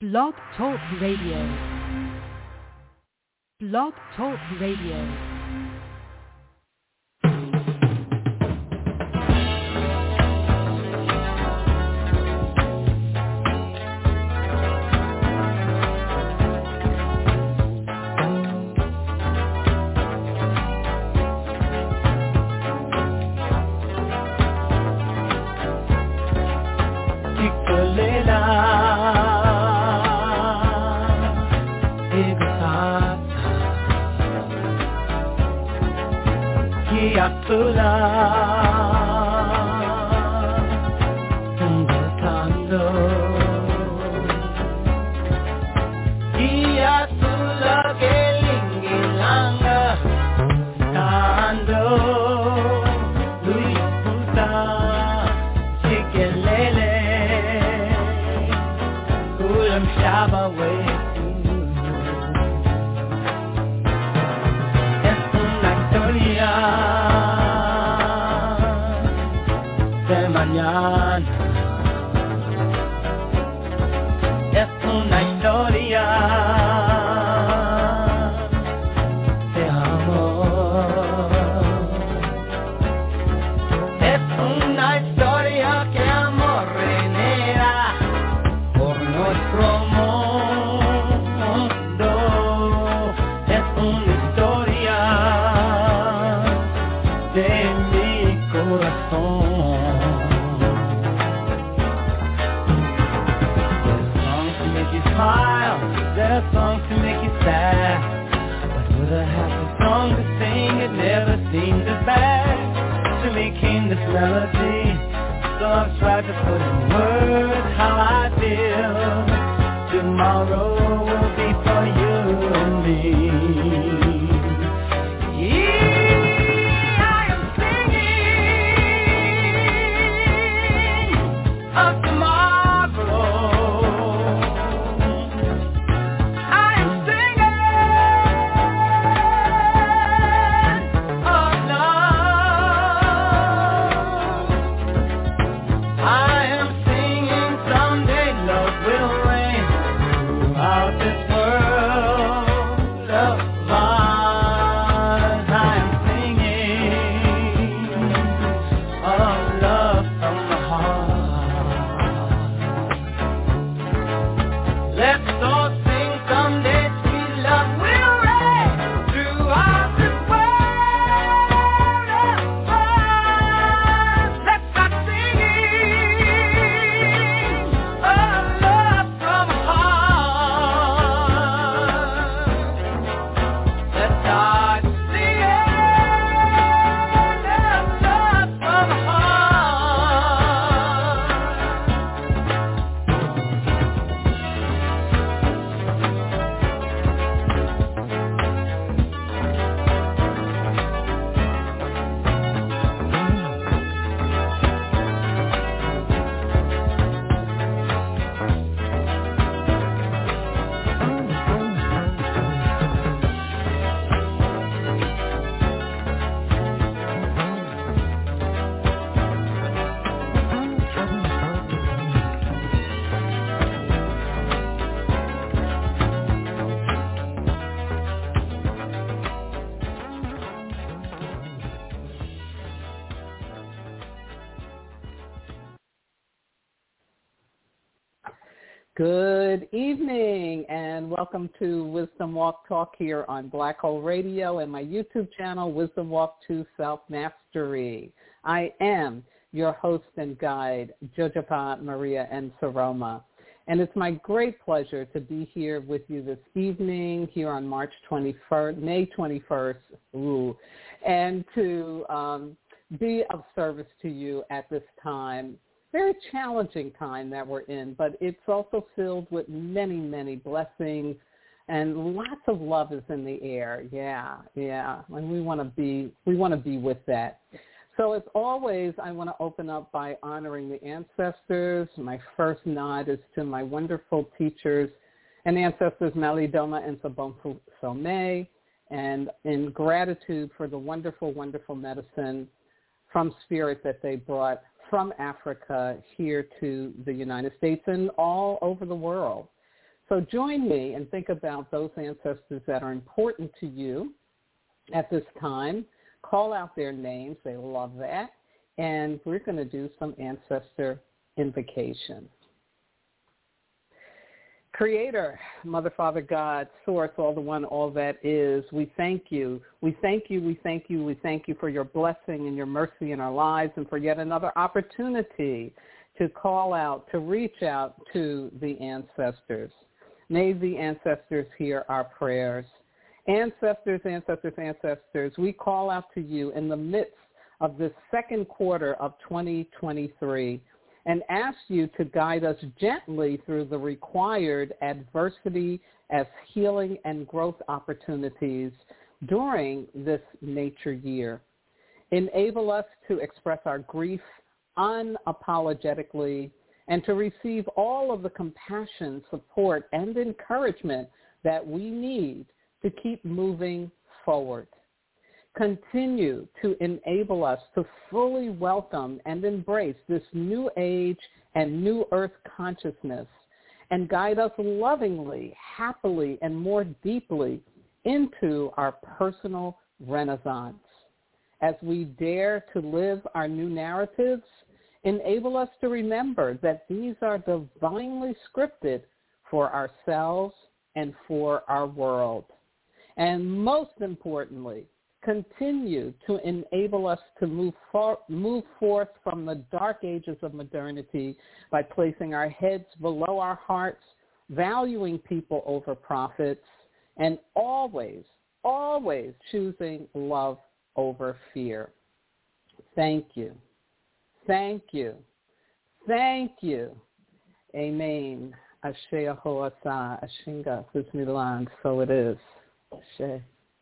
Blog Talk Radio. Blog Talk Radio. Good evening and welcome to Wisdom Walk Talk here on Black Hole Radio and my YouTube channel, Wisdom Walk to Self-Mastery. I am your host and guide, Jojapa Maria N. Saroma. And it's my great pleasure to be here with you this evening here on May 21st, and to be of service to you at this time. Very challenging time that we're in, but it's also filled with many, many blessings, and lots of love is in the air. Yeah, and we want to be with that. So as always, I want to open up by honoring the ancestors. My first nod is to my wonderful teachers and ancestors, Malidoma and Sabonfu Some, and in gratitude for the wonderful, wonderful medicine from spirit that they brought from Africa here to the United States and all over the world. So join me and think about those ancestors that are important to you at this time. Call out their names. They love that. And we're going to do some ancestor invocation. Creator, Mother, Father, God, Source, all the one, all that is, we thank you. We thank you, we thank you, we thank you for your blessing and your mercy in our lives and for yet another opportunity to call out, to reach out to the ancestors. May the ancestors hear our prayers. Ancestors, ancestors, ancestors, we call out to you in the midst of this second quarter of 2023 and ask you to guide us gently through the required adversity as healing and growth opportunities during this nature year. Enable us to express our grief unapologetically and to receive all of the compassion, support, and encouragement that we need to keep moving forward. Continue to enable us to fully welcome and embrace this new age and new earth consciousness and guide us lovingly, happily, and more deeply into our personal renaissance. As we dare to live our new narratives, enable us to remember that these are divinely scripted for ourselves and for our world. And most importantly, continue to enable us to move forth from the dark ages of modernity by placing our heads below our hearts, valuing people over profits, and always, always choosing love over fear. Thank you. Thank you. Thank you. Amen. Ashe Ahoasa, Ashinga, Bismillah, so it is. Ashe.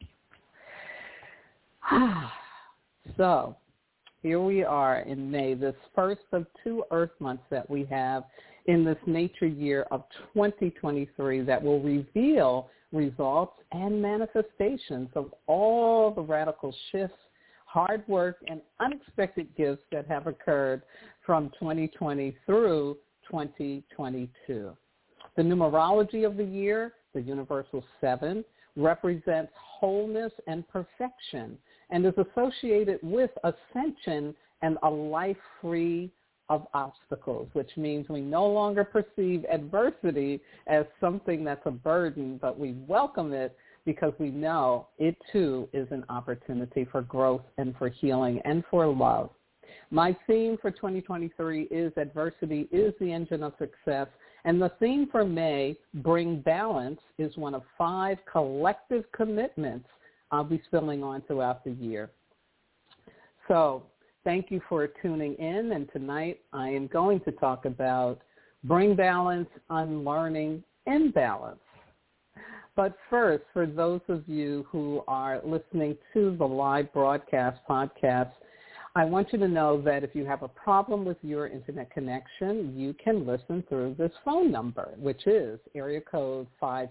So here we are in May, this first of 2 Earth months that we have in this nature year of 2023 that will reveal results and manifestations of all the radical shifts, hard work, and unexpected gifts that have occurred from 2020 through 2022. The numerology of the year, the universal 7, represents wholeness and perfection and is associated with ascension and a life free of obstacles, which means we no longer perceive adversity as something that's a burden, but we welcome it because we know it too is an opportunity for growth and for healing and for love. My theme for 2023 is adversity is the engine of success. And the theme for May, Bring Balance, is one of 5 collective commitments I'll be spilling on throughout the year. So thank you for tuning in. And tonight I am going to talk about Bring Balance, Unlearning Imbalance. But first, for those of you who are listening to the live broadcast podcast, I want you to know that if you have a problem with your internet connection, you can listen through this phone number, which is area code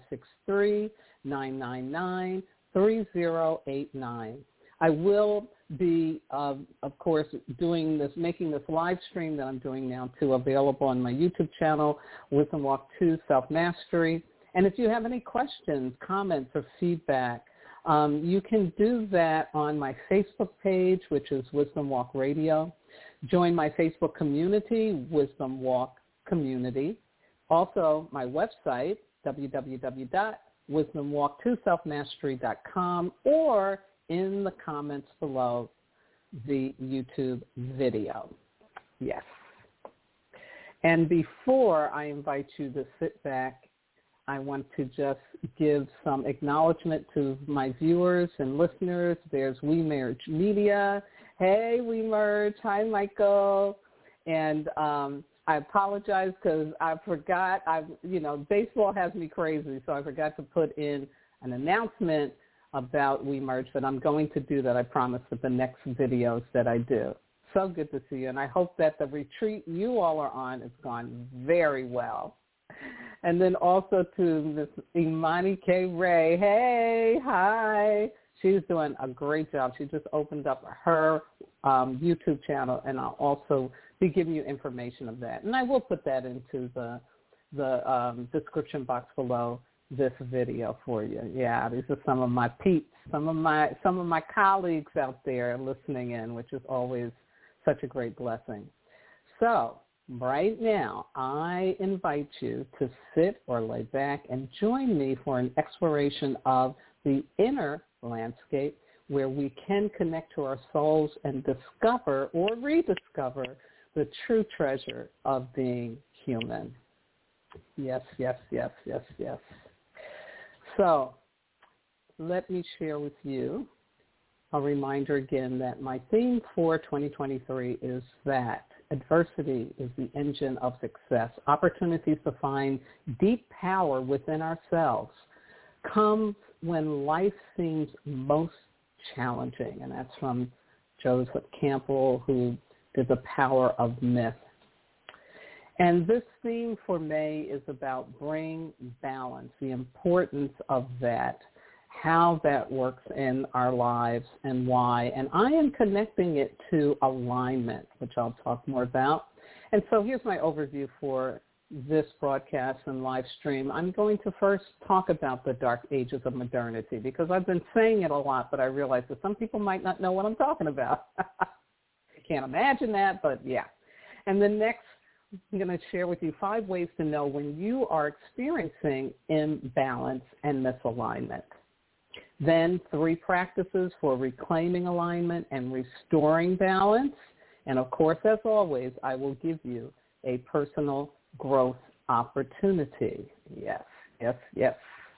563-999-3089. I will be, of course, making this live stream that I'm doing now too available on my YouTube channel, Wisdom Walk 2 Self-Mastery. And if you have any questions, comments, or feedback, you can do that on my Facebook page, which is Wisdom Walk Radio. Join my Facebook community, Wisdom Walk Community. Also, my website, www.wisdomwalk2selfmastery.com, or in the comments below the YouTube video. Yes. And before I invite you to sit back, I want to just give some acknowledgement to my viewers and listeners. There's We Merge Media. Hey, We Merge. Hi, Michael. And I apologize because I forgot. Baseball has me crazy, so I forgot to put in an announcement about We Merge, but I'm going to do that, I promise, with the next videos that I do. So good to see you, and I hope that the retreat you all are on has gone very well. And then also to Miss Imani K. Ray. Hey, hi. She's doing a great job. She just opened up her YouTube channel, and I'll also be giving you information of that. And I will put that into the the description box below this video for you. Yeah, these are some of my peeps, some of my colleagues out there listening in, which is always such a great blessing. So right now, I invite you to sit or lay back and join me for an exploration of the inner landscape where we can connect to our souls and discover or rediscover the true treasure of being human. Yes, yes, yes, yes, yes. So let me share with you a reminder again that my theme for 2023 is that adversity is the engine of success. Opportunities to find deep power within ourselves comes when life seems most challenging. And that's from Joseph Campbell, who did The Power of Myth. And this theme for May is about bring balance, the importance of that, how that works in our lives and why. And I am connecting it to alignment, which I'll talk more about. And so here's my overview for this broadcast and live stream. I'm going to first talk about the dark ages of modernity because I've been saying it a lot, but I realize that some people might not know what I'm talking about. I can't imagine that, but yeah. And then next, I'm going to share with you 5 ways to know when you are experiencing imbalance and misalignment. Then 3 practices for reclaiming alignment and restoring balance. And of course, as always, I will give you a personal growth opportunity. Yes, yes, yes.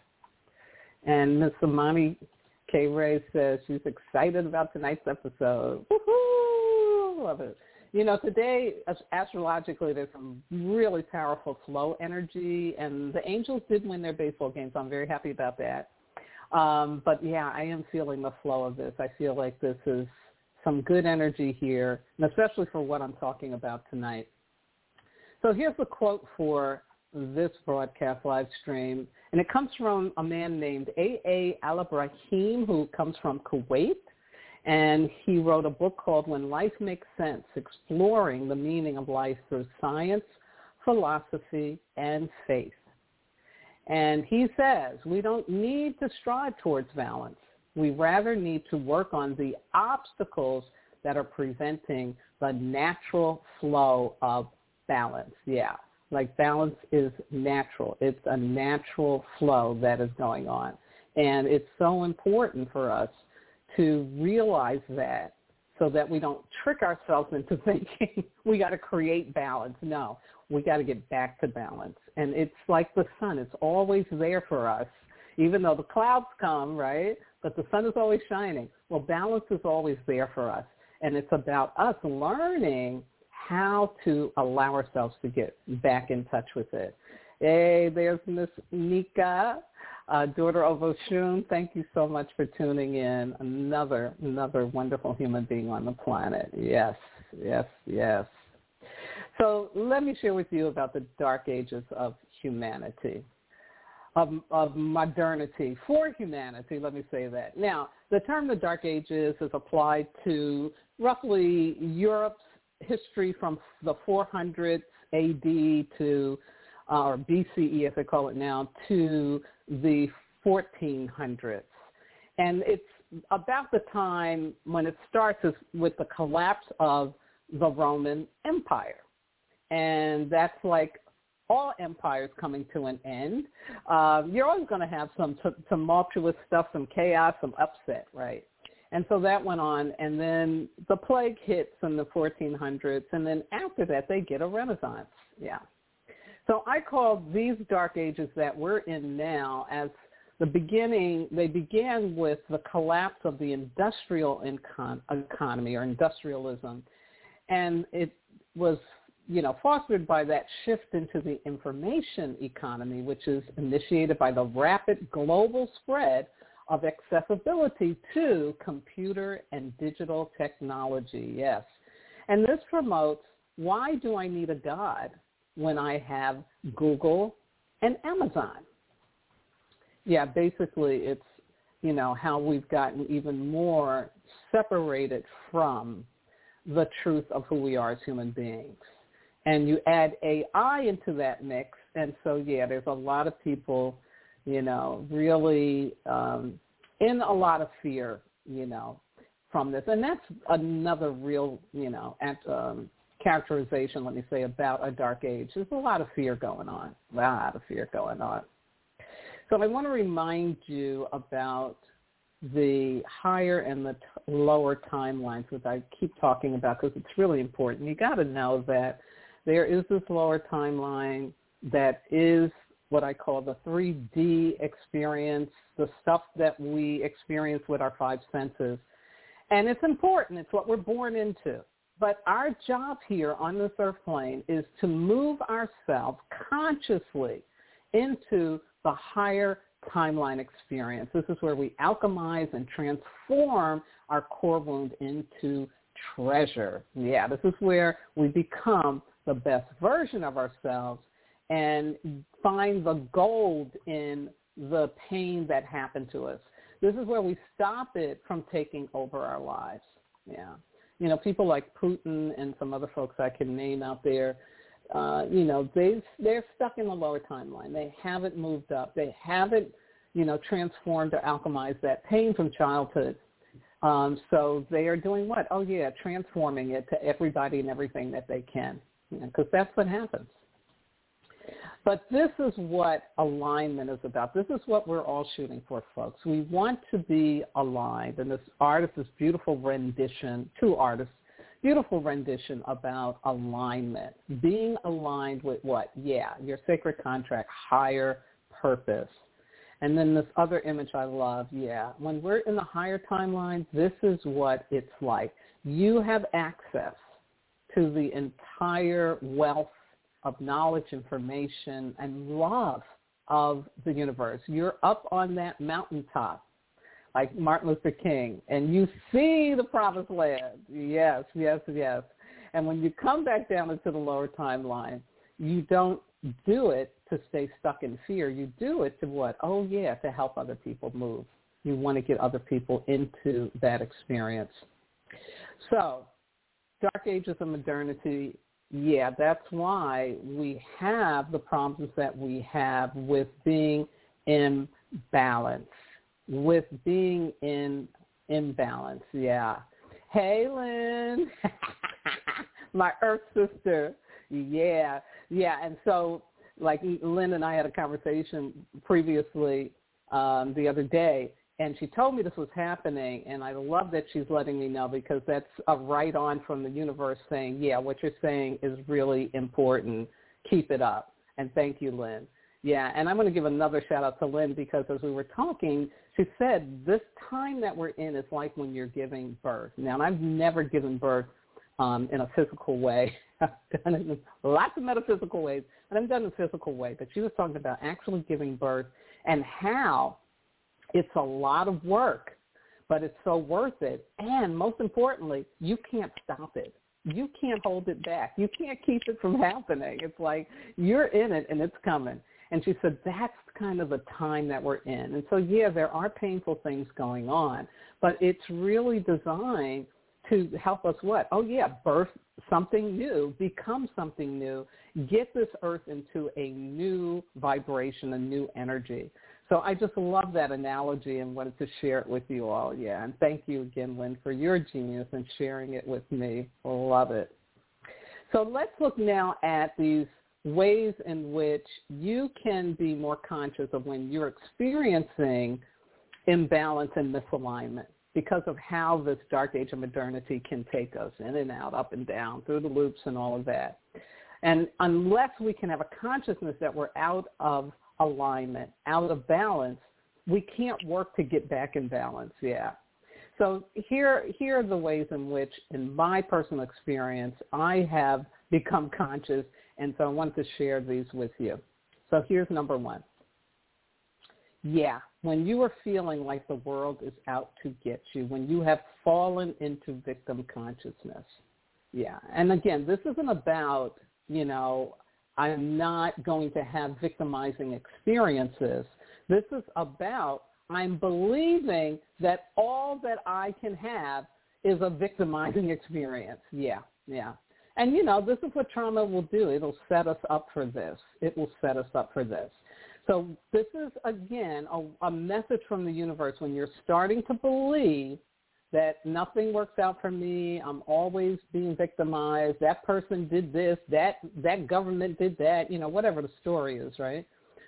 And Ms. Amani K. Ray says she's excited about tonight's episode. Woohoo! Love it. You know, today, astrologically, there's some really powerful flow energy, and the Angels did win their baseball game, so I'm very happy about that. But, yeah, I am feeling the flow of this. I feel like this is some good energy here, and especially for what I'm talking about tonight. So here's the quote for this broadcast live stream, and it comes from a man named A.A. Al-Ibrahim, who comes from Kuwait. And he wrote a book called When Life Makes Sense, Exploring the Meaning of Life Through Science, Philosophy, and Faith. And he says, we don't need to strive towards balance. We rather need to work on the obstacles that are preventing the natural flow of balance. Yeah, like balance is natural. It's a natural flow that is going on. And it's so important for us to realize that so that we don't trick ourselves into thinking we got to create balance. No, we got to get back to balance. And it's like the sun. It's always there for us, even though the clouds come, right? But the sun is always shining. Well, balance is always there for us. And it's about us learning how to allow ourselves to get back in touch with it. Hey, there's Miss Nika. Daughter of Oshun, thank you so much for tuning in. Another wonderful human being on the planet. Yes, yes, yes. So let me share with you about the dark ages of humanity, of modernity for humanity, let me say that. Now, the term the dark ages is applied to roughly Europe's history from the 400s AD to or BCE, as they call it now, to the 1400s. And it's about the time when it starts is with the collapse of the Roman Empire. And that's like all empires coming to an end. You're always going to have some tumultuous stuff, some chaos, some upset, right? And so that went on. And then the plague hits in the 1400s. And then after that, they get a renaissance. Yeah. So I call these dark ages that we're in now as the beginning. They began with the collapse of the industrial economy or industrialism. And it was, fostered by that shift into the information economy, which is initiated by the rapid global spread of accessibility to computer and digital technology. Yes. And this promotes, why do I need a God when I have Google and Amazon? Yeah, basically it's, how we've gotten even more separated from the truth of who we are as human beings. And you add AI into that mix, And so, yeah, there's a lot of people, really in a lot of fear, from this. And that's another real, characterization, let me say, about a dark age. There's a lot of fear going on, So I want to remind you about the higher and the lower timelines, which I keep talking about because it's really important. You got to know that there is this lower timeline that is what I call the 3D experience, the stuff that we experience with our five senses. And it's important. It's what we're born into. But our job here on this earth plane is to move ourselves consciously into the higher timeline experience. This is where we alchemize and transform our core wound into treasure. Yeah, this is where we become the best version of ourselves and find the gold in the pain that happened to us. This is where we stop it from taking over our lives. Yeah. People like Putin and some other folks I can name out there, they're stuck in the lower timeline. They haven't moved up. They haven't, transformed or alchemized that pain from childhood. So they are doing what? Oh, yeah, transforming it to everybody and everything that they can, because that's what happens. But this is what alignment is about. This is what we're all shooting for, folks. We want to be aligned. And this artist, this beautiful rendition, two artists, beautiful rendition about alignment. Being aligned with what? Yeah, your sacred contract, higher purpose. And then this other image I love, yeah. When we're in the higher timeline, this is what it's like. You have access to the entire wealth of knowledge, information, and love of the universe. You're up on that mountaintop, like Martin Luther King, and you see the promised land. Yes, yes, yes. And when you come back down into the lower timeline, you don't do it to stay stuck in fear. You do it to what? Oh, yeah, to help other people move. You want to get other people into that experience. So, dark ages of modernity, yeah, that's why we have the problems that we have with being in balance, yeah. Hey, Lynn, my Earth sister, yeah. And so, like, Lynn and I had a conversation previously the other day, and she told me this was happening, and I love that she's letting me know because that's a right on from the universe saying, yeah, what you're saying is really important. Keep it up. And thank you, Lynn. Yeah, and I'm going to give another shout out to Lynn because as we were talking, she said this time that we're in is like when you're giving birth. Now, I've never given birth in a physical way. I've done it in lots of metaphysical ways, and I've done it in a physical way. But she was talking about actually giving birth and how it's a lot of work, but it's so worth it. And most importantly, you can't stop it. You can't hold it back. You can't keep it from happening. It's like you're in it and it's coming. And she said that's kind of the time that we're in. And so, yeah, there are painful things going on, but it's really designed to help us what? Oh, yeah, birth something new, become something new, get this earth into a new vibration, a new energy. So I just love that analogy and wanted to share it with you all, yeah. And thank you again, Lynn, for your genius and sharing it with me. Love it. So let's look now at these ways in which you can be more conscious of when you're experiencing imbalance and misalignment because of how this dark age of modernity can take us in and out, up and down, through the loops and all of that. And unless we can have a consciousness that we're out of alignment, out of balance, we can't work to get back in balance, yeah. So here are the ways in which, in my personal experience, I have become conscious, and so I wanted to share these with you. So here's number one. Yeah, when you are feeling like the world is out to get you, when you have fallen into victim consciousness, yeah. And again, this isn't about, I'm not going to have victimizing experiences. This is about I'm believing that all that I can have is a victimizing experience. Yeah. And, this is what trauma will do. It'll set us up for this. It will set us up for this. So this is, again, a message from the universe when you're starting to believe that nothing works out for me, I'm always being victimized, that person did this, that government did that, whatever the story is, right?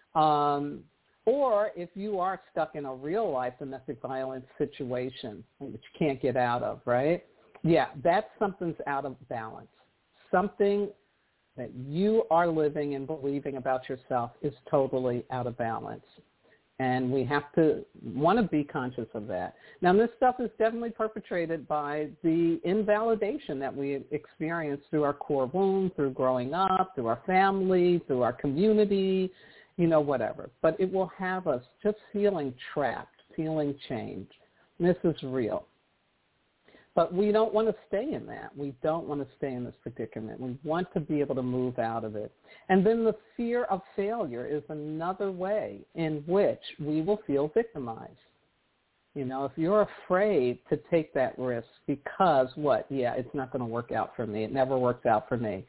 Or if you are stuck in a real life domestic violence situation that you can't get out of, right? Yeah, that's something's out of balance. Something that you are living and believing about yourself is totally out of balance. And we have to want to be conscious of that. Now, this stuff is definitely perpetrated by the invalidation that we experience through our core wound, through growing up, through our family, through our community, whatever. But it will have us just feeling trapped, feeling chained. This is real. But we don't want to stay in that. We don't want to stay in this predicament. We want to be able to move out of it. And then the fear of failure is another way in which we will feel victimized. If you're afraid to take that risk because what? Yeah, it's not going to work out for me. It never works out for me.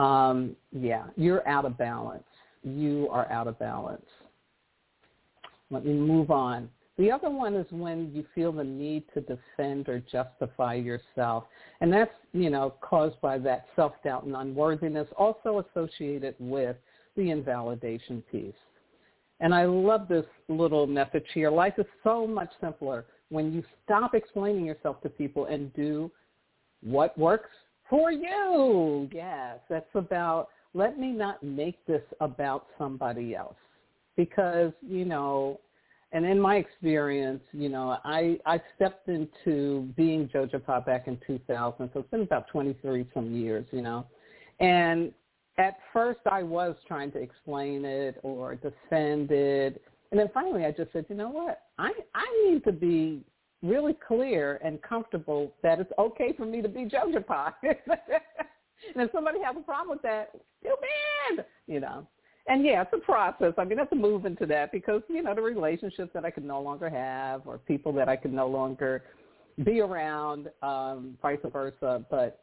You're out of balance. You are out of balance. Let me move on. The other one is when you feel the need to defend or justify yourself. And that's, caused by that self-doubt and unworthiness, also associated with the invalidation piece. And I love this little message here. Life is so much simpler when you stop explaining yourself to people and do what works for you. Yes, that's about, let me not make this about somebody else. Because, and in my experience, I stepped into being JoJo Pa back in 2000, so it's been about 23 some years, And at first I was trying to explain it or defend it. And then finally I just said, you know what? I need to be really clear and comfortable that it's okay for me to be JoJo Pa. And if somebody has a problem with that, too bad, And yeah, it's a process. I have to move into that because, the relationships that I could no longer have or people that I could no longer be around, vice versa. But,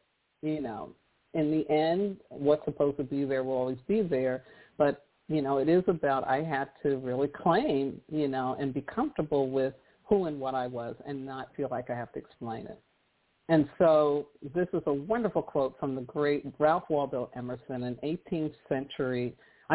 in the end, what's supposed to be there will always be there. But, it is about I had to really claim, and be comfortable with who and what I was and not feel like I have to explain it. And so this is a wonderful quote from the great Ralph Waldo Emerson, an 19th century,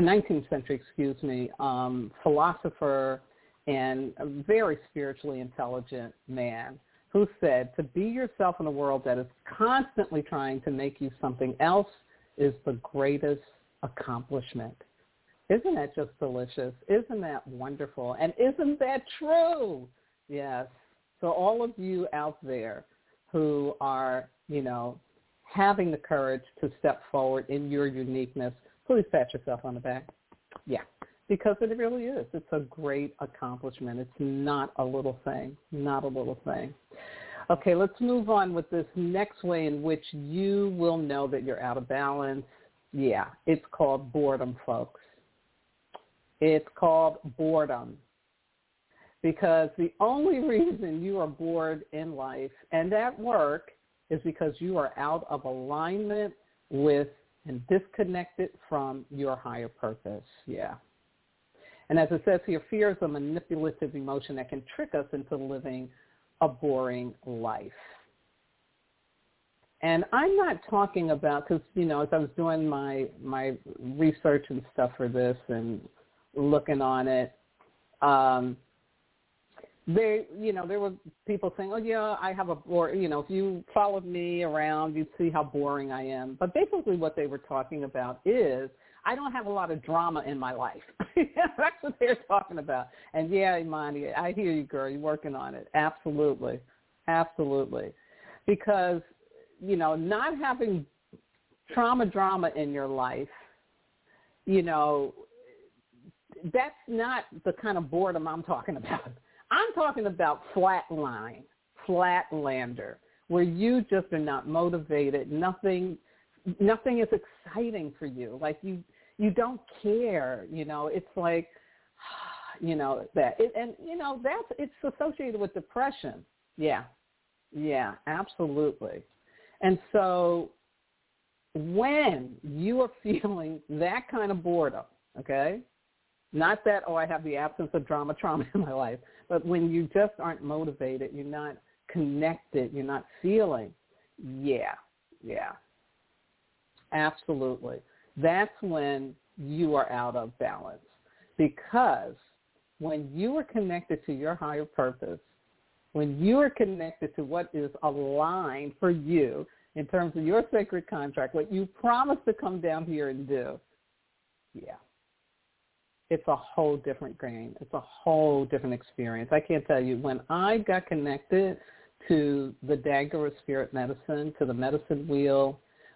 philosopher and a very spiritually intelligent man who said, to be yourself in a world that is constantly trying to make you something else is the greatest accomplishment. Isn't that just delicious? Isn't that wonderful? And isn't that true? Yes. So all of you out there who are, having the courage to step forward in your uniqueness, please pat yourself on the back. Yeah, because it really is. It's a great accomplishment. It's not a little thing, not a little thing. Okay, let's move on with this next way in which you will know that you're out of balance. Yeah, it's called boredom, folks. It's called boredom. Because the only reason you are bored in life and at work is because you are out of alignment with and disconnected from your higher purpose. Yeah. And as it says here, fear is a manipulative emotion that can trick us into living a boring life. And I'm not talking about, because, as I was doing my research and stuff for this and looking on it, there were people saying, oh, yeah, I have a boring, if you followed me around, you'd see how boring I am. But basically what they were talking about is I don't have a lot of drama in my life. That's what they're talking about. And, yeah, Imani, I hear you, girl. You're working on it. Absolutely. Absolutely. Because, not having drama in your life, that's not the kind of boredom I'm talking about. I'm talking about flatlander, where you just are not motivated. Nothing is exciting for you. Like you don't care. It's like, that. It's associated with depression. Yeah, absolutely. And so when you are feeling that kind of boredom, okay, not that, I have the absence of trauma in my life, but when you just aren't motivated, you're not connected, you're not feeling, yeah, absolutely. That's when you are out of balance, because when you are connected to your higher purpose, when you are connected to what is aligned for you in terms of your sacred contract, what you promised to come down here and do, it's a whole different game. It's a whole different experience. I can't tell you, when I got connected to the dagger of spirit medicine, to the medicine wheel,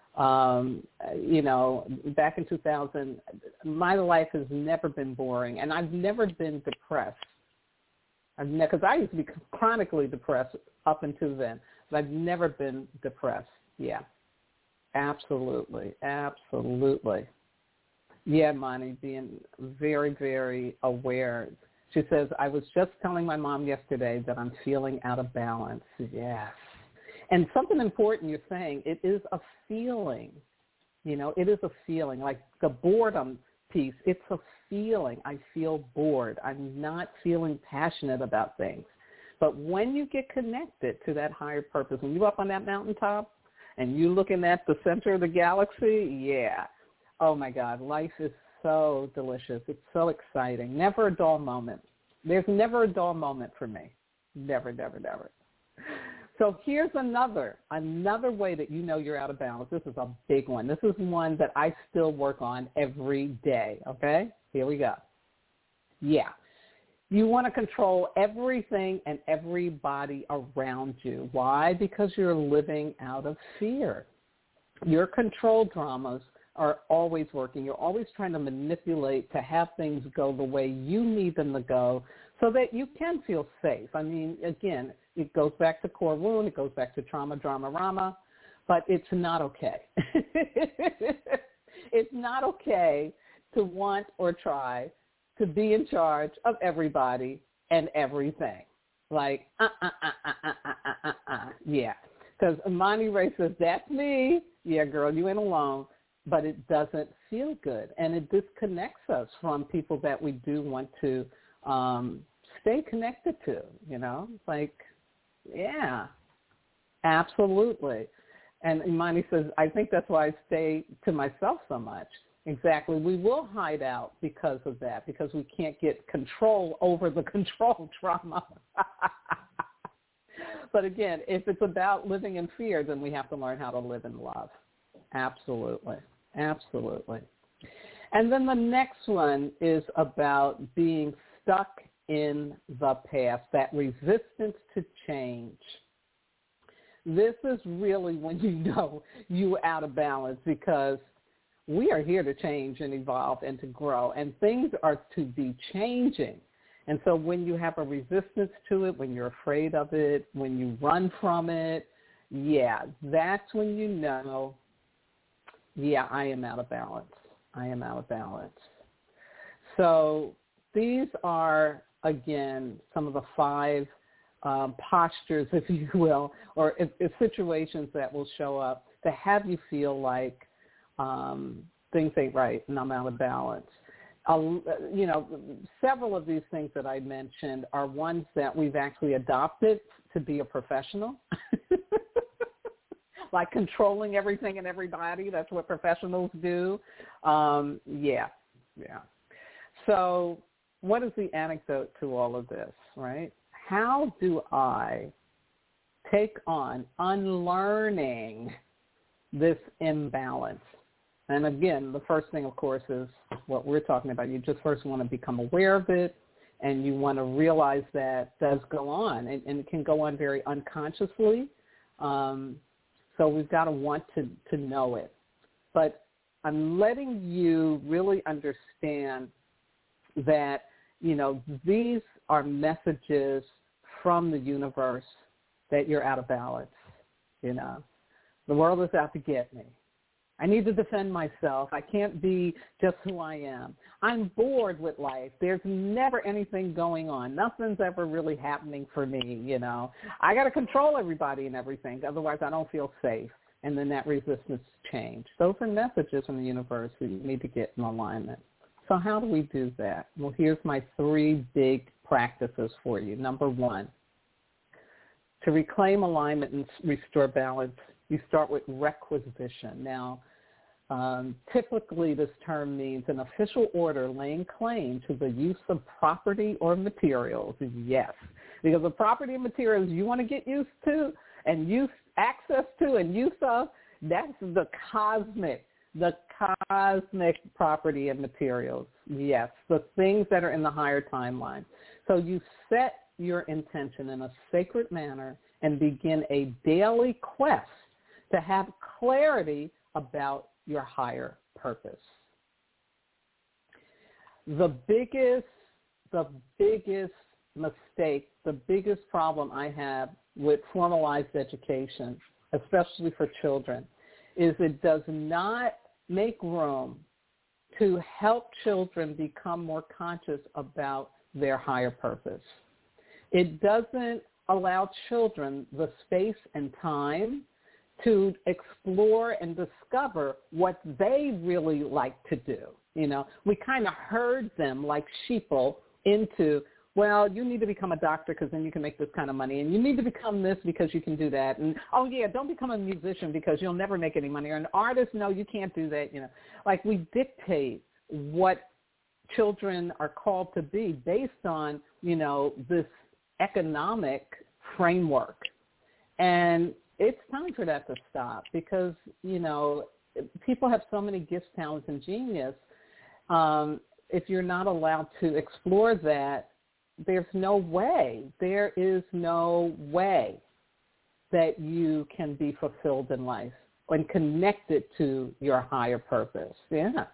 back in 2000, my life has never been boring, and I've never been depressed. Because I used to be chronically depressed up until then, but I've never been depressed. Yeah, absolutely. Yeah, Monty, being very, very aware. She says, I was just telling my mom yesterday that I'm feeling out of balance. Yes. And something important you're saying, it is a feeling. It is a feeling. Like the boredom piece, it's a feeling. I feel bored. I'm not feeling passionate about things. But when you get connected to that higher purpose, when you're up on that mountaintop and you're looking at the center of the galaxy, oh my God, life is so delicious. It's so exciting. Never a dull moment. There's never a dull moment for me. Never. So here's another way that you know you're out of balance. This is a big one. This is one that I still work on every day, okay? Here we go. Yeah. You want to control everything and everybody around you. Why? Because you're living out of fear. Your control dramas are always working. You're always trying to manipulate to have things go the way you need them to go so that you can feel safe. I mean, again, it goes back to core wound. It goes back to trauma, drama, rama, but it's not okay. It's not okay to want or try to be in charge of everybody and everything. Like, yeah. Because Imani Ray says, that's me. Yeah, girl, you ain't alone. But it doesn't feel good. And it disconnects us from people that we do want to stay connected to, Like, yeah, absolutely. And Imani says, I think that's why I stay to myself so much. Exactly. We will hide out because of that, because we can't get control over the control trauma. But again, if it's about living in fear, then we have to learn how to live in love. Absolutely. And then the next one is about being stuck in the past, that resistance to change. This is really when you know you're out of balance, because we are here to change and evolve and to grow, and things are to be changing. And so when you have a resistance to it, when you're afraid of it, when you run from it, that's when you know, I am out of balance. So these are, again, some of the 5 postures, if you will, or situations that will show up to have you feel like things ain't right and I'm out of balance. Several of these things that I mentioned are ones that we've actually adopted to be a professional. Like controlling everything and everybody. That's what professionals do. So what is the anecdote to all of this, right? How do I take on unlearning this imbalance? And again, the first thing, of course, is what we're talking about. You just first want to become aware of it, and you want to realize that does go on, and it can go on very unconsciously. So we've got to want to know it. But I'm letting you really understand that, these are messages from the universe that you're out of balance. The world is out to get me. I need to defend myself. I can't be just who I am. I'm bored with life. There's never anything going on. Nothing's ever really happening for me, I got to control everybody and everything. Otherwise, I don't feel safe. and then that resistance change. Those are messages from the universe that you need to get in alignment. So how do we do that? Well, here's my 3 big practices for you. Number 1, to reclaim alignment and restore balance, you start with requisition. Now, typically this term means an official order laying claim to the use of property or materials. Yes, because the property and materials you want to get used to and use access to and use of, that's the cosmic property and materials. Yes, the things that are in the higher timeline. So you set your intention in a sacred manner and begin a daily quest to have clarity about your higher purpose. The biggest mistake, the biggest problem I have with formalized education, especially for children, is it does not make room to help children become more conscious about their higher purpose. It doesn't allow children the space and time to explore and discover what they really like to do. You know, we kind of herd them like sheeple into, well, you need to become a doctor because then you can make this kind of money, and you need to become this because you can do that, and oh yeah, don't become a musician because you'll never make any money, or an artist, no, you can't do that. You know, like we dictate what children are called to be based on, you know, this economic framework. And it's time for that to stop because, you know, people have so many gifts, talents, and genius. If you're not allowed to explore that, there is no way that you can be fulfilled in life and connected to your higher purpose. Yeah.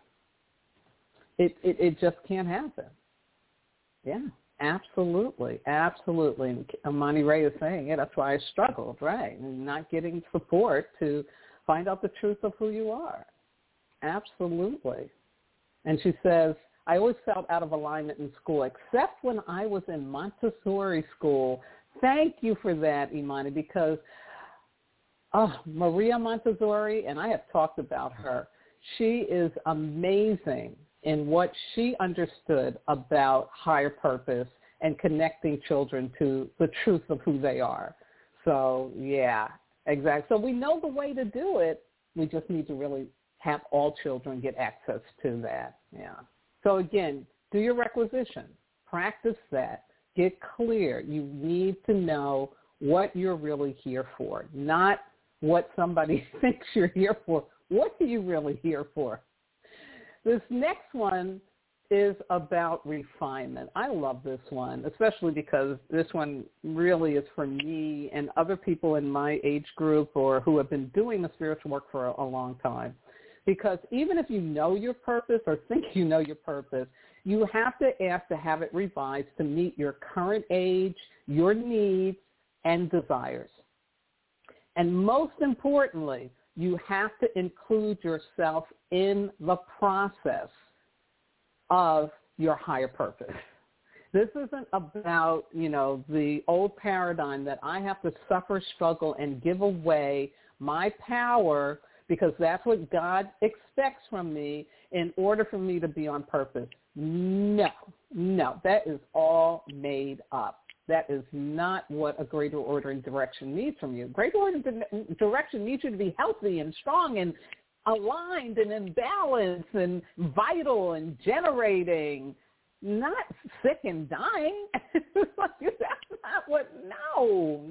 It just can't happen. Yeah. Absolutely. And Amani Ray is saying, yeah, that's why I struggled, right? And not getting support to find out the truth of who you are. Absolutely. And she says, I always felt out of alignment in school, except when I was in Montessori school. Thank you for that, Imani, because Maria Montessori, and I have talked about her, she is amazing in what she understood about higher purpose and connecting children to the truth of who they are. So, yeah, exactly. So we know the way to do it. We just need to really have all children get access to that. Yeah. So, again, do your requisition. Practice that. Get clear. You need to know what you're really here for, not what somebody thinks you're here for. What are you really here for? This next one is about refinement. I love this one, especially because this one really is for me and other people in my age group or who have been doing the spiritual work for a long time. Because even if you know your purpose or think you know your purpose, you have to ask to have it revised to meet your current age, your needs, and desires. And most importantly, you have to include yourself in the process of your higher purpose. This isn't about, you know, the old paradigm that I have to suffer, struggle, and give away my power because that's what God expects from me in order for me to be on purpose. No, that is all made up. That is not what a greater order and direction needs from you. Greater order and direction needs you to be healthy and strong and aligned and in balance and vital and generating, not sick and dying. That's not what, no.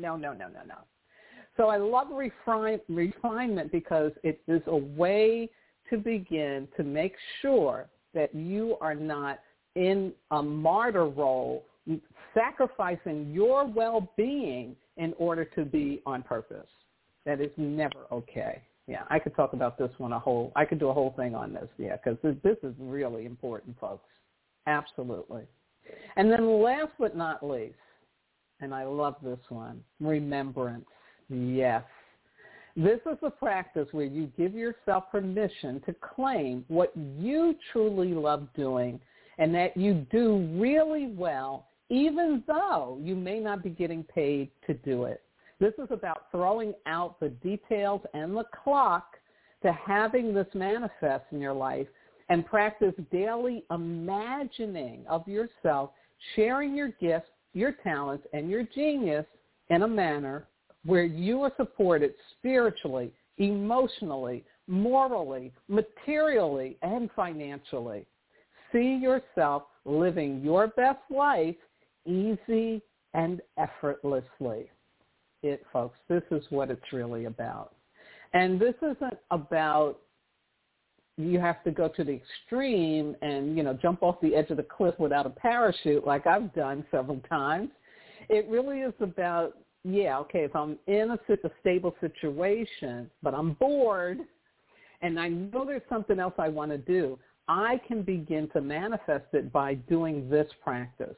So I love refinement because it is a way to begin to make sure that you are not in a martyr role, sacrificing your well-being in order to be on purpose. That is never okay. Yeah, I could talk about this one I could do a whole thing on this, yeah, because this is really important, folks. Absolutely. And then last but not least, and I love this one, remembrance. Yes. This is a practice where you give yourself permission to claim what you truly love doing and that you do really well, even though you may not be getting paid to do it. This is about throwing out the details and the clock to having this manifest in your life, and practice daily imagining of yourself, sharing your gifts, your talents, and your genius in a manner where you are supported spiritually, emotionally, morally, materially, and financially. See yourself living your best life easy and effortlessly. Folks, this is what it's really about. And this isn't about you have to go to the extreme and, jump off the edge of the cliff without a parachute like I've done several times. It really is about, if I'm in a stable situation, but I'm bored and I know there's something else I want to do, I can begin to manifest it by doing this practice.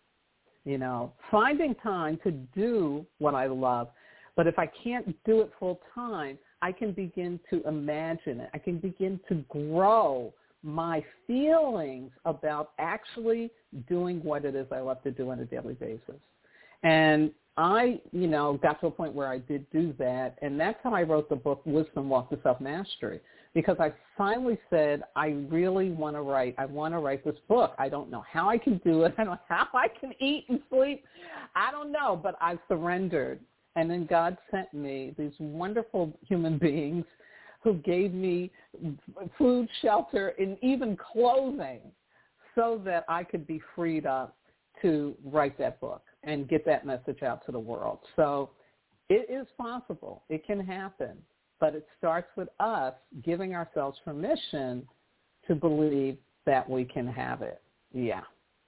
Finding time to do what I love. But if I can't do it full time, I can begin to imagine it. I can begin to grow my feelings about actually doing what it is I love to do on a daily basis. And I, got to a point where I did do that, and that's how I wrote the book, Wisdom Walk to Self-Mastery, because I finally said, I really want to write. I want to write this book. I don't know how I can do it. I don't know how I can eat and sleep. I don't know, but I've surrendered. And then God sent me these wonderful human beings who gave me food, shelter, and even clothing so that I could be freed up to write that book and get that message out to the world. So it is possible. It can happen. But it starts with us giving ourselves permission to believe that we can have it. Yeah,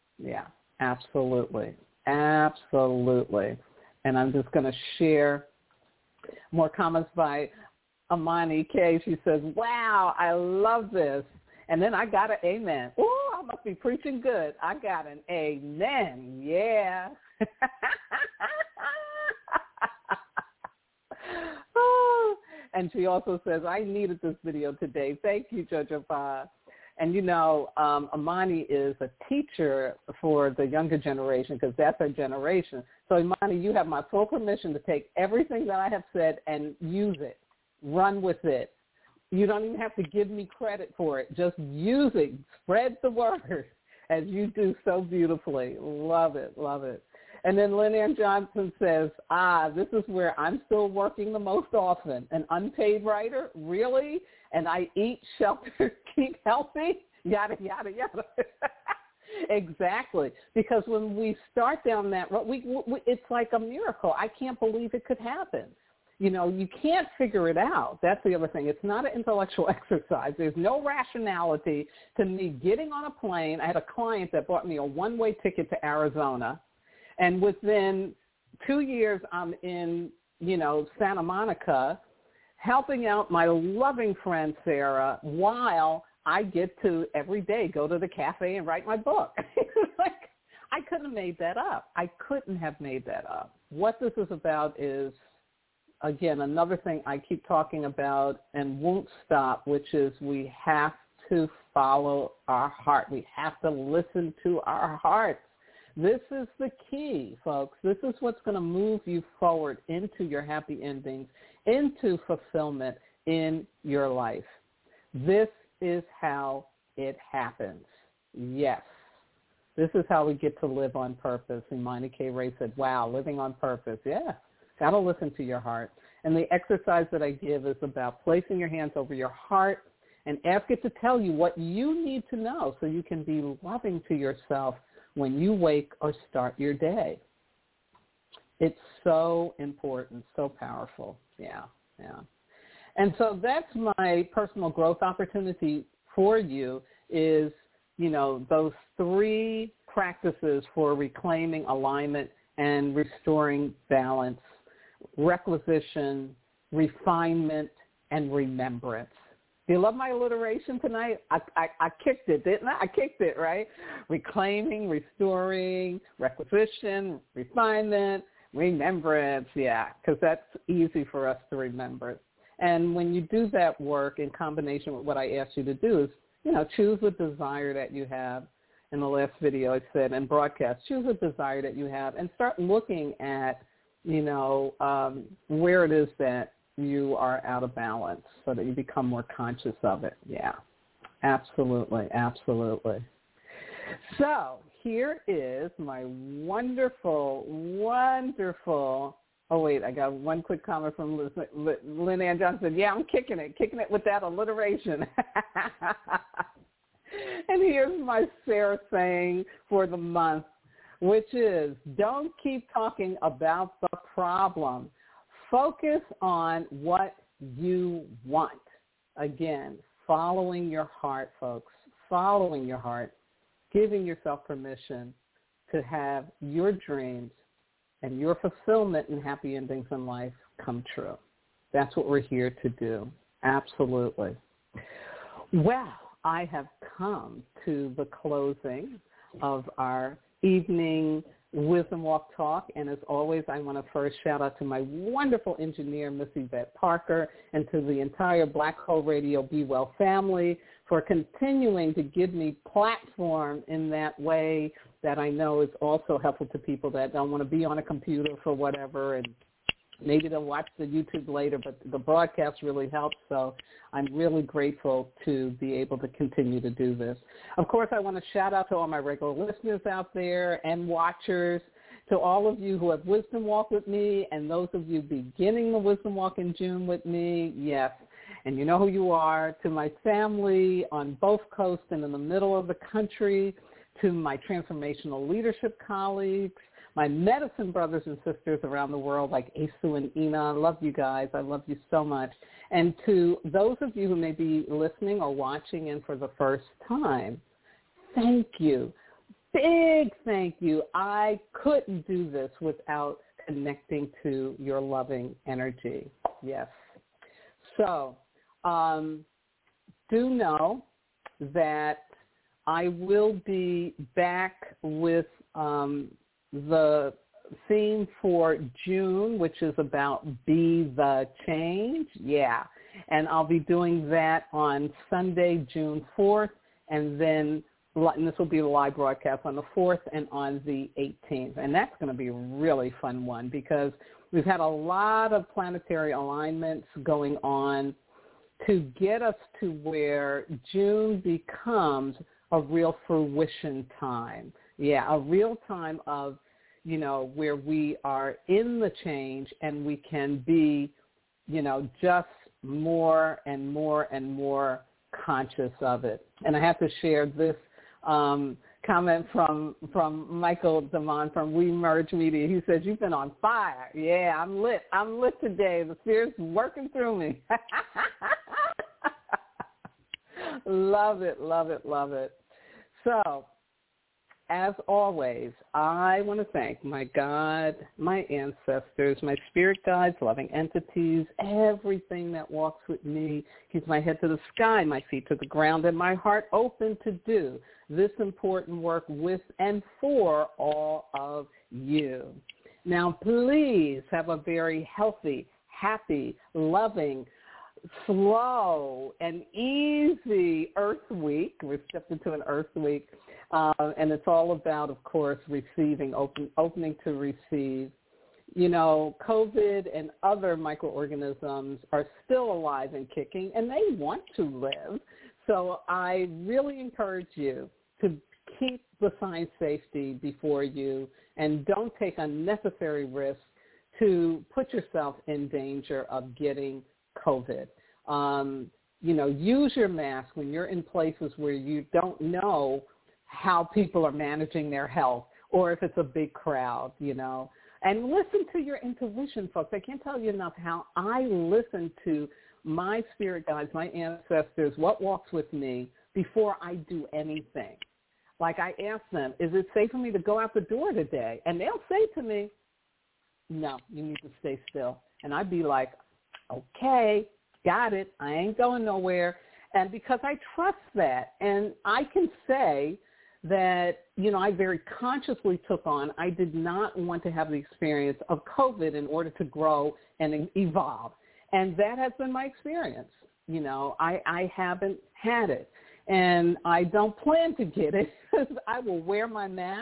absolutely. Absolutely. And I'm just going to share more comments by Amani K. She says, wow, I love this. And then I got an amen. Ooh, I must be preaching good. I got an amen. Yeah. Oh, and she also says, I needed this video today. Thank you, Jojo Pa. And, Amani is a teacher for the younger generation because that's our generation. So, Imani, you have my full permission to take everything that I have said and use it. Run with it. You don't even have to give me credit for it. Just use it. Spread the word as you do so beautifully. Love it, love it. And then Lynn Ann Johnson says, this is where I'm still working the most often. An unpaid writer? Really? And I eat, shelter, keep healthy? Yada, yada, yada. Exactly. Because when we start down that road, it's like a miracle. I can't believe it could happen. You can't figure it out. That's the other thing. It's not an intellectual exercise. There's no rationality to me getting on a plane. I had a client that bought me a one-way ticket to Arizona. And within 2 years, I'm in, Santa Monica, helping out my loving friend, Sarah, while I get to every day go to the cafe and write my book. Like, I couldn't have made that up. I couldn't have made that up. What this is about is, again, another thing I keep talking about and won't stop, which is we have to follow our heart. We have to listen to our hearts. This is the key, folks. This is what's going to move you forward into your happy endings, into fulfillment in your life. This is how it happens. Yes. This is how we get to live on purpose. And Imani K. Ray said, wow, living on purpose. Yeah. Got to listen to your heart. And the exercise that I give is about placing your hands over your heart and ask it to tell you what you need to know so you can be loving to yourself when you wake or start your day. It's so important, so powerful. Yeah. And so that's my personal growth opportunity for you is, those 3 practices for reclaiming alignment and restoring balance: requisition, refinement, and remembrance. Do you love my alliteration tonight? I kicked it, didn't I? I kicked it, right? Reclaiming, restoring, requisition, refinement, remembrance. Yeah, because that's easy for us to remember. And when you do that work in combination with what I asked you to do is, choose a desire that you have. In the last video I said, and broadcast, choose a desire that you have and start looking at where it is that you are out of balance so that you become more conscious of it. Yeah, absolutely, absolutely. So here is my wonderful, wonderful, oh, wait, I got one quick comment from Lynn Ann Johnson. Yeah, I'm kicking it with that alliteration. And here's my Sarah saying for the month, which is, don't keep talking about the problem. Focus on what you want. Again, following your heart, folks, following your heart, giving yourself permission to have your dreams and your fulfillment and happy endings in life come true. That's what we're here to do. Absolutely. Well, I have come to the closing of our evening Wisdom Walk Talk, and as always, I want to first shout out to my wonderful engineer, Miss Yvette Parker, and to the entire Black Hole Radio Be Well family for continuing to give me platform in that way that I know is also helpful to people that don't want to be on a computer for whatever, and maybe they'll watch the YouTube later, but the broadcast really helps, so I'm really grateful to be able to continue to do this. Of course, I want to shout out to all my regular listeners out there and watchers, to all of you who have Wisdom Walk with me, and those of you beginning the Wisdom Walk in June with me, yes, and you know who you are, to my family on both coasts and in the middle of the country, to my transformational leadership colleagues, my medicine brothers and sisters around the world like Asu and Ina. I love you guys. I love you so much. And to those of you who may be listening or watching in for the first time, thank you. Big thank you. I couldn't do this without connecting to your loving energy. Yes. So do know that I will be back with the theme for June, which is about Be the Change. Yeah. And I'll be doing that on Sunday, June 4th, and then and this will be the live broadcast on the 4th and on the 18th. And that's going to be a really fun one because we've had a lot of planetary alignments going on to get us to where June becomes a real fruition time. Yeah, a real time of, where we are in the change and we can be, just more and more and more conscious of it. And I have to share this comment from Michael Damon from We Merge Media. He says, "You've been on fire." Yeah, I'm lit. I'm lit today. The Spirit's working through me. Love it, love it, love it. So, as always, I want to thank my God, my ancestors, my spirit guides, loving entities, everything that walks with me. Keeps my head to the sky, my feet to the ground, and my heart open to do this important work with and for all of you. Now, please have a very healthy, happy, loving, slow and easy Earth Week. We've stepped into an Earth Week, and it's all about, of course, receiving, opening to receive. COVID and other microorganisms are still alive and kicking, and they want to live. So I really encourage you to keep the sign safety before you and don't take unnecessary risks to put yourself in danger of getting COVID. Use your mask when you're in places where you don't know how people are managing their health or if it's a big crowd, and listen to your intuition, folks. I can't tell you enough how I listen to my spirit guides, my ancestors, what walks with me before I do anything. Like I ask them, is it safe for me to go out the door today? And they'll say to me, no, you need to stay still. And I'd be like, okay, got it. I ain't going nowhere. And because I trust that, and I can say that, I very consciously took on, I did not want to have the experience of COVID in order to grow and evolve. And that has been my experience. I haven't had it. And I don't plan to get it. I will wear my mask.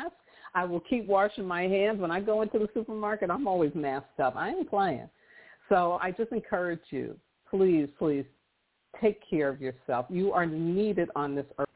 I will keep washing my hands. When I go into the supermarket, I'm always masked up. I ain't playing. So I just encourage you, please, please take care of yourself. You are needed on this earth.